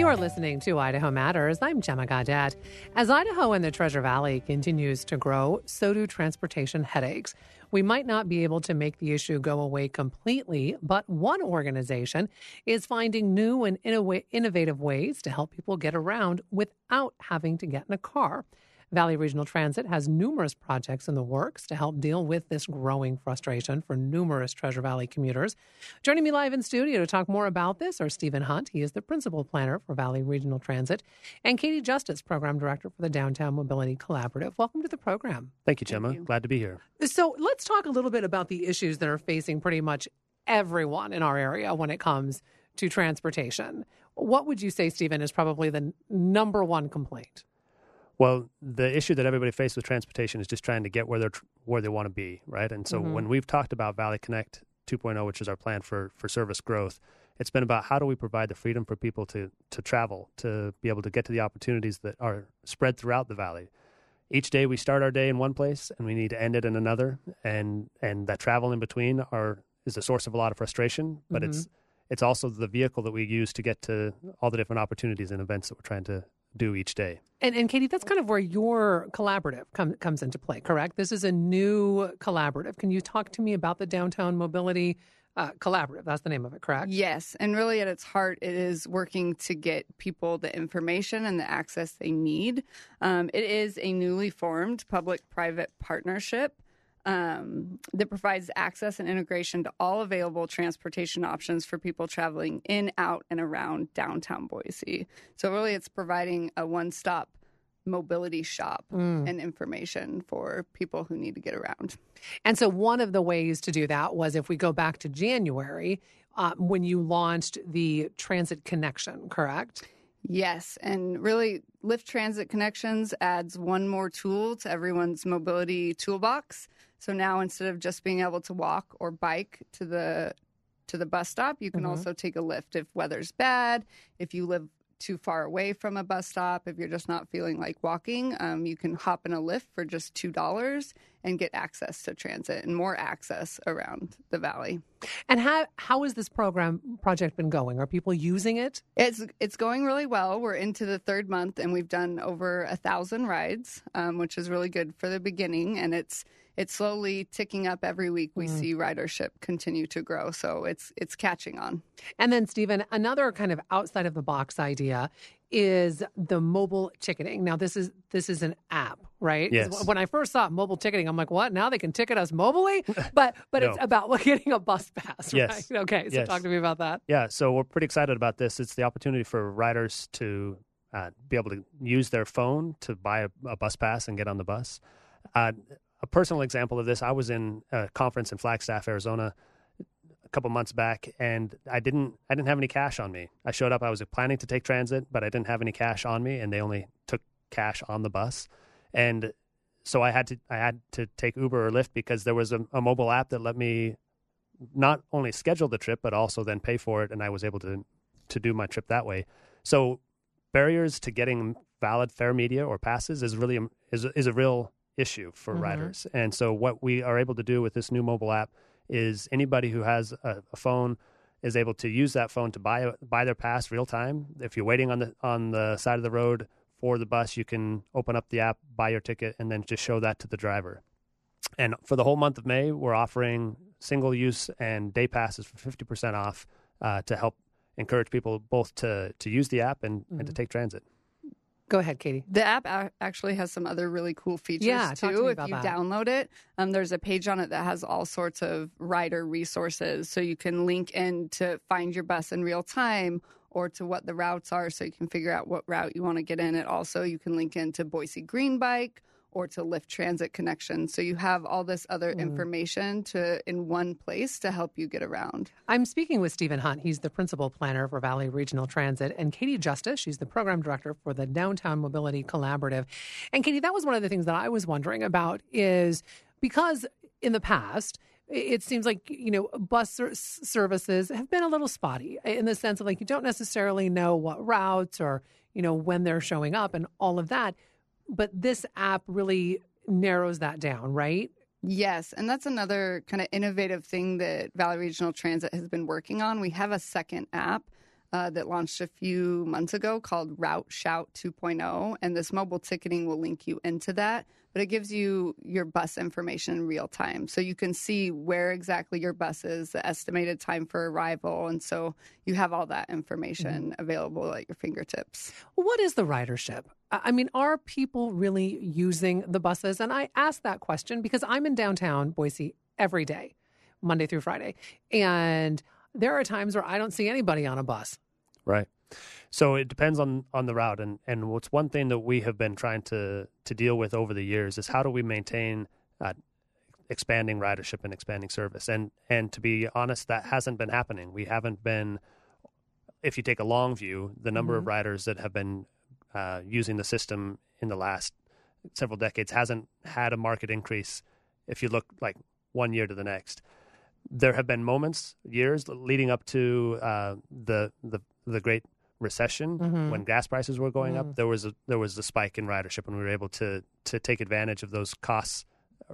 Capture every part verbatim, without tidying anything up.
You're listening to Idaho Matters. I'm Gemma Gaudet. As Idaho and the Treasure Valley continues to grow, so do transportation headaches. We might not be able to make the issue go away completely, but one organization is finding new and inno- innovative ways to help people get around without having to get in a car. Valley Regional Transit has numerous projects in the works to help deal with this growing frustration for numerous Treasure Valley commuters. Joining me live in studio to talk more about this are Stephen Hunt. He is the principal planner for Valley Regional Transit, and Katie Justice, program director for the Downtown Mobility Collaborative. Welcome to the program. Thank you, Gemma. You. Glad to be here. So let's talk a little bit about the issues that are facing pretty much everyone in our area when it comes to transportation. What would you say, Stephen, is probably the number one complaint? Well, the issue that everybody faces with transportation is just trying to get where they're where they want to be, right? And so mm-hmm. when we've talked about Valley Connect two point oh, which is our plan for, for service growth, it's been about how do we provide the freedom for people to to travel, to be able to get to the opportunities that are spread throughout the valley. Each day we start our day in one place and we need to end it in another, and and that travel in between are is a source of a lot of frustration, but mm-hmm. it's it's also the vehicle that we use to get to all the different opportunities and events that we're trying to do each day. And, and Katie, that's kind of where your collaborative come, comes into play, correct? This is a new collaborative. Can you talk to me about the Downtown Mobility uh, Collaborative? That's the name of it, correct? Yes. And really at its heart, it is working to get people the information and the access they need. Um, it is a newly formed public-private partnership Um, that provides access and integration to all available transportation options for people traveling in, out, and around downtown Boise. So really it's providing a one-stop mobility shop mm. and information for people who need to get around. And so one of the ways to do that was, if we go back to January, uh, when you launched the Transit Connection, correct? Yes, and really Lyft Transit Connections adds one more tool to everyone's mobility toolbox. So now instead of just being able to walk or bike to the to the bus stop, you can mm-hmm. also take a Lyft if weather's bad, if you live too far away from a bus stop, if you're just not feeling like walking, um, you can hop in a Lyft for just two dollars and get access to transit and more access around the valley. And how how has this program project been going? Are people using it? It's it's going really well. We're into the third month, and we've done over a thousand rides, um, which is really good for the beginning. And it's it's slowly ticking up every week. We mm. see ridership continue to grow, so it's it's catching on. And then, Stephen, another kind of outside of the box idea is the mobile ticketing. Now, this is this is an app, right? Yes. When I first saw mobile ticketing, I'm like, what? Now they can ticket us mobily? But but no. It's about getting a bus pass, right? Yes. Okay, so yes. talk to me about that. Yeah, so we're pretty excited about this. It's the opportunity for riders to uh, be able to use their phone to buy a, a bus pass and get on the bus. Uh, a personal example of this, I was in a conference in Flagstaff, Arizona, a couple months back, and I didn't I didn't have any cash on me. I showed up, I was planning to take transit, but I didn't have any cash on me, and they only took cash on the bus. And so I had to I had to take Uber or Lyft because there was a, a mobile app that let me not only schedule the trip, but also then pay for it, and I was able to to do my trip that way. So barriers to getting valid fare media or passes is really is is a real issue for mm-hmm. riders. And so what we are able to do with this new mobile app is anybody who has a, a phone is able to use that phone to buy buy their pass real time. If you're waiting on the on the side of the road for the bus, you can open up the app, buy your ticket, and then just show that to the driver. And for the whole month of May, we're offering single use and day passes for fifty percent off uh, to help encourage people both to to use the app and, mm-hmm. and to take transit. Go ahead, Katie. The app a- actually has some other really cool features, yeah, too. To if you that. download it, um, there's a page on it that has all sorts of rider resources. So you can link in to find your bus in real time or to what the routes are so you can figure out what route you want to get in. It also, you can link into Boise Green Bike or to Lyft Transit Connection. So you have all this other mm. information to in one place to help you get around. I'm speaking with Stephen Hunt. He's the principal planner for Valley Regional Transit, and Katie Justice. She's the program director for the Downtown Mobility Collaborative. And Katie, that was one of the things that I was wondering about is because in the past, it seems like, you know, bus ser- services have been a little spotty in the sense of like you don't necessarily know what routes or, you know, when they're showing up and all of that. But this app really narrows that down, right? Yes, and that's another kind of innovative thing that Valley Regional Transit has been working on. We have a second app uh, that launched a few months ago called Route Shout two point oh. And this mobile ticketing will link you into that. But it gives you your bus information in real time. So you can see where exactly your bus is, the estimated time for arrival. And so you have all that information mm-hmm. available at your fingertips. What is the ridership? I mean, are people really using the buses? And I ask that question because I'm in downtown Boise every day, Monday through Friday. And there are times where I don't see anybody on a bus. Right. So it depends on, on the route. And, and what's one thing that we have been trying to, to deal with over the years is how do we maintain uh, expanding ridership and expanding service? And, and to be honest, that hasn't been happening. We haven't been, if you take a long view, the number mm-hmm. of riders that have been uh, using the system in the last several decades hasn't had a market increase if you look like one year to the next. There have been moments, years leading up to uh, the the the Great Recession mm-hmm. when gas prices were going mm-hmm. up. There was a there was a spike in ridership, and we were able to to take advantage of those costs.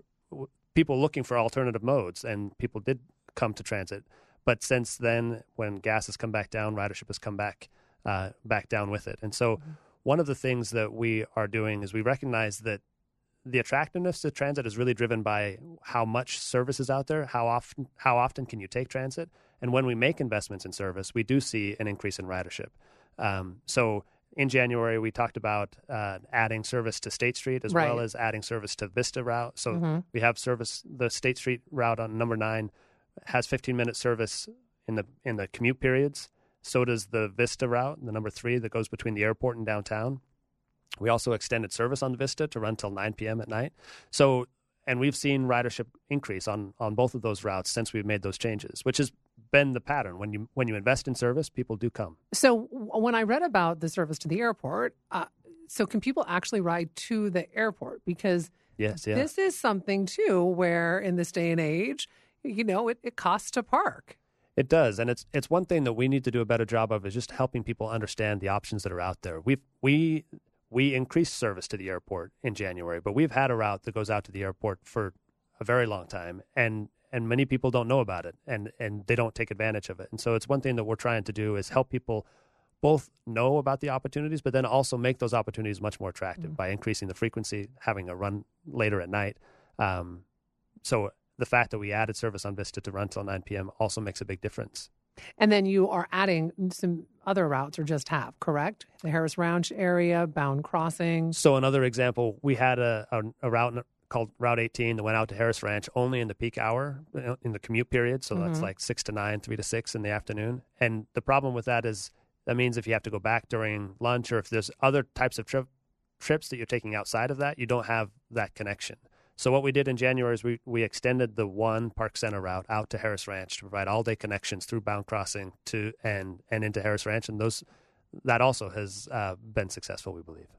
People looking for alternative modes, and people did come to transit. But since then, when gas has come back down, ridership has come back uh, back down with it. And so, mm-hmm. one of the things that we are doing is we recognize that the attractiveness to transit is really driven by how much service is out there, how often how often can you take transit, and when we make investments in service, we do see an increase in ridership. Um, so in January, we talked about uh, adding service to State Street as right. well as adding service to Vista route. So mm-hmm. we have service. The State Street route on number nine has fifteen minute service in the in the commute periods. So does the Vista route, the number three that goes between the airport and downtown. We also extended service on Vista to run till nine p.m. at night. So, and we've seen ridership increase on, on both of those routes since we've made those changes, which has been the pattern. When you when you invest in service, people do come. So when I read about the service to the airport, uh, so can people actually ride to the airport? Because yes, yeah. this is something, too, where in this day and age, you know, it, it costs to park. It does, and it's it's one thing that we need to do a better job of is just helping people understand the options that are out there. We've we we increased service to the airport in January, but we've had a route that goes out to the airport for a very long time, and and many people don't know about it, and and they don't take advantage of it. And so it's one thing that we're trying to do is help people both know about the opportunities, but then also make those opportunities much more attractive mm-hmm. by increasing the frequency, having a run later at night. Um, so the fact that we added service on Vista to run till nine p.m. also makes a big difference. And then you are adding some other routes or just have, correct? The Harris Ranch area, Bound Crossing. So another example, we had a, a, a route called Route eighteen that went out to Harris Ranch only in the peak hour, in the commute period. So mm-hmm. that's like six to nine, three to six in the afternoon. And the problem with that is that means if you have to go back during lunch or if there's other types of trip, trips that you're taking outside of that, you don't have that connection. So what we did in January is we, we extended the one Park Center route out to Harris Ranch to provide all-day connections through Bound Crossing to and and into Harris Ranch, and those that also has uh, been successful, we believe.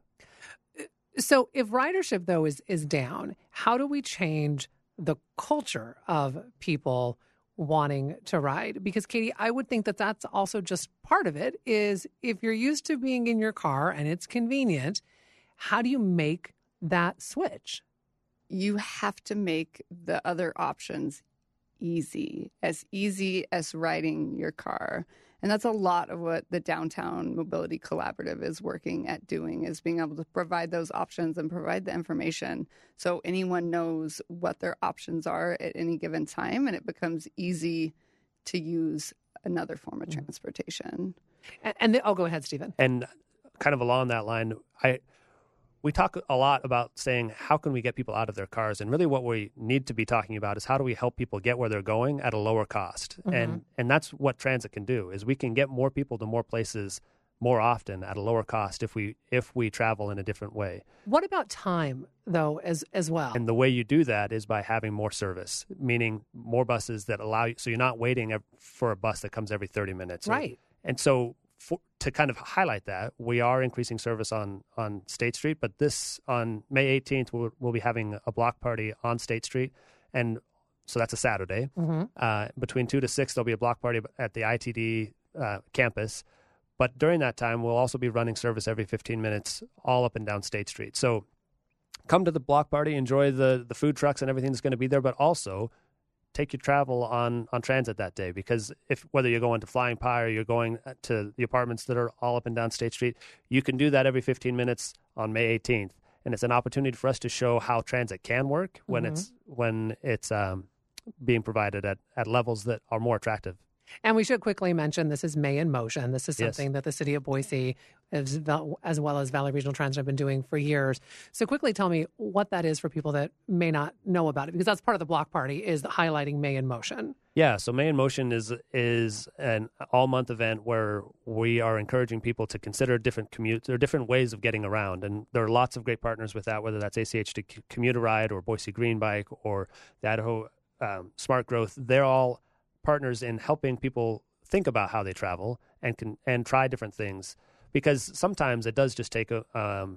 So if ridership, though, is is down, how do we change the culture of people wanting to ride? Because, Katie, I would think that that's also just part of it, is if you're used to being in your car and it's convenient, how do you make that switch? You have to make the other options easy, as easy as riding your car. And that's a lot of what the Downtown Mobility Collaborative is working at doing, is being able to provide those options and provide the information so anyone knows what their options are at any given time, and it becomes easy to use another form of transportation. And, and the, oh, go ahead, Stephen. And kind of along that line, I... We talk a lot about saying, how can we get people out of their cars? And really what we need to be talking about is how do we help people get where they're going at a lower cost? Mm-hmm. And and that's what transit can do, is we can get more people to more places more often at a lower cost if we if we travel in a different way. What about time, though, as as well? And the way you do that is by having more service, meaning more buses that allow you, so you're not waiting for a bus that comes every thirty minutes. Right. Or, and so For, to kind of highlight that, we are increasing service on, on State Street, but this, on May eighteenth, we'll, we'll be having a block party on State Street, and so that's a Saturday. Mm-hmm. Uh, between two to six, there'll be a block party at the I T D uh, campus, but during that time, we'll also be running service every fifteen minutes all up and down State Street. So come to the block party, enjoy the, the food trucks and everything that's going to be there, but also take your travel on, on transit that day, because if whether you're going to Flying Pie or you're going to the apartments that are all up and down State Street, you can do that every fifteen minutes on May eighteenth. And it's an opportunity for us to show how transit can work when mm-hmm. it's when it's um, being provided at, at levels that are more attractive. And we should quickly mention this is May in Motion. This is something yes. that the city of Boise, as, as well as Valley Regional Transit, have been doing for years. So quickly tell me what that is for people that may not know about it, because that's part of the block party, is highlighting May in Motion. Yeah, so May in Motion is is an all-month event where we are encouraging people to consider different commutes or different ways of getting around. And there are lots of great partners with that, whether that's A C H D Commuter Ride or Boise Green Bike or the Idaho um, Smart Growth. They're all partners in helping people think about how they travel and can and try different things, because sometimes it does just take a um,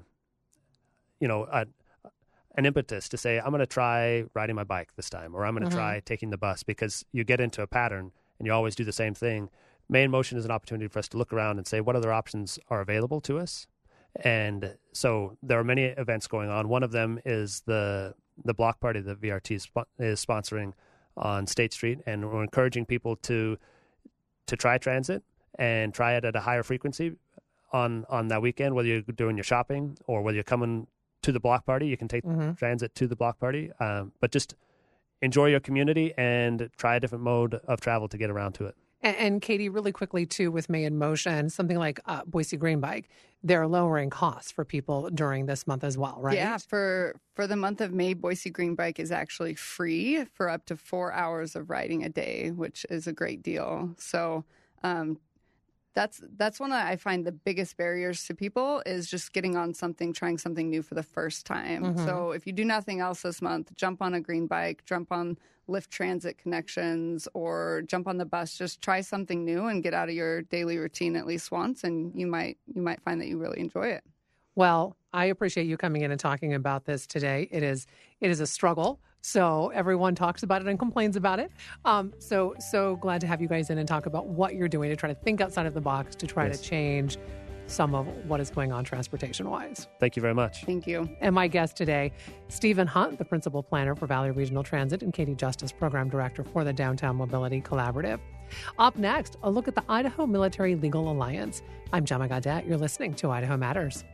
you know a, an impetus to say, I'm going to try riding my bike this time, or I'm going to mm-hmm. try taking the bus, because you get into a pattern and you always do the same thing. May in Motion is an opportunity for us to look around and say, what other options are available to us? And so there are many events going on. One of them is the the block party that V R T is, sp- is sponsoring on State Street, and we're encouraging people to to try transit and try it at a higher frequency on, on that weekend, whether you're doing your shopping or whether you're coming to the block party. You can take mm-hmm. transit to the block party, um, but just enjoy your community and try a different mode of travel to get around to it. And, and Katie, really quickly too, with May in Motion, something like uh, Boise Green Bike, they're lowering costs for people during this month as well, right? Yeah, for for the month of May, Boise Green Bike is actually free for up to four hours of riding a day, which is a great deal. So um, that's that's one that I find the biggest barriers to people is just getting on something, trying something new for the first time. Mm-hmm. So if you do nothing else this month, jump on a green bike, jump on Lyft Transit Connections, or jump on the bus. Just try something new and get out of your daily routine at least once, and you might you might find that you really enjoy it. Well, I appreciate you coming in and talking about this today. It is it is a struggle. So everyone talks about it and complains about it. Um, so so glad to have you guys in and talk about what you're doing to try to think outside of the box to try yes. to change some of what is going on transportation-wise. Thank you very much. Thank you. And my guest today, Stephen Hunt, the Principal Planner for Valley Regional Transit, and Katie Justice, Program Director for the Downtown Mobility Collaborative. Up next, a look at the Idaho Military Legal Alliance. I'm Gemma Gaudet. You're listening to Idaho Matters.